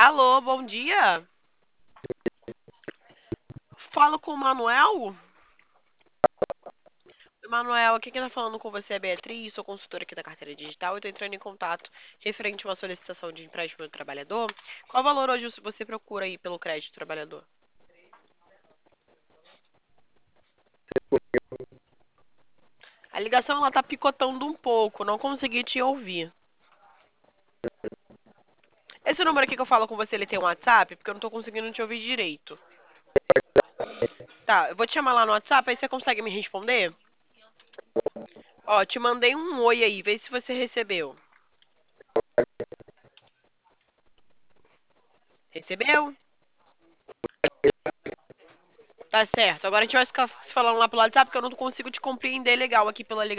Alô, bom dia. Falo com o Manuel. Manuel, aqui quem tá falando com você é a Beatriz, sou consultora aqui da carteira digital e tô entrando em contato referente a uma solicitação de empréstimo do trabalhador. Qual valor hoje você procura aí pelo crédito do trabalhador? A ligação ela tá picotando um pouco, não consegui te ouvir. Esse número aqui que eu falo com você, ele tem um WhatsApp? Porque eu não tô conseguindo te ouvir direito. Tá, eu vou te chamar lá no WhatsApp, aí você consegue me responder? Ó, te mandei um oi aí, vê se você recebeu. Recebeu? Tá certo. Agora a gente vai ficar se falando lá pelo WhatsApp porque eu não consigo te compreender legal aqui pela ligação.